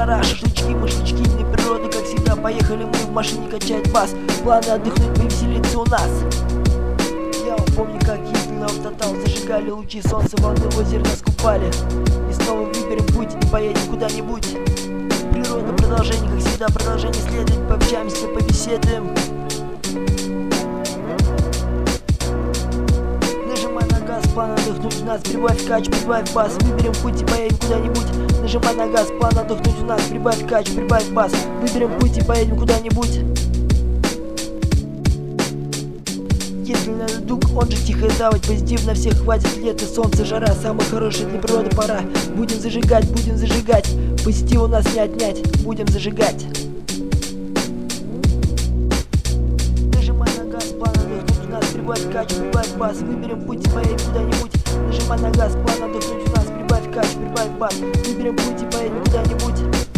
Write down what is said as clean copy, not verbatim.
жара, шашлычки, машлычки, на природу, как всегда. Поехали мы в машине качать бас. Планы отдохнуть, повеселиться у нас. Я помню, как ездил на автотал, зажигали лучи солнца, волны в озере нас купали. И снова выберем путь и поедем куда-нибудь. Природа, продолжение, как всегда, продолжение следует. Пообщаемся, побеседуем. Нажимай на газ, план отдохнуть у нас, прибавь кач, прибавь бас. Выберем путь и поедем куда-нибудь. Нажимай на газ, план отдохнуть у нас, прибавь кач, прибавь бас. Выберем путь и поедем куда-нибудь. Если надо дуг, он же тихая заводь. Позитив на всех хватит, лето, солнце, жара. Самая хорошая для природы пора. Будем зажигать, будем зажигать. Позитив у нас не отнять, будем зажигать. Нажимай на газ, план отдохнуть у нас, прибавь кач, прибавь бас. Выберем путь и поедем куда-нибудь. Нажимай на газ, план отдохнуть у нас, прибавь кач, прибавь бас. Выберем путь и поедем куда-нибудь.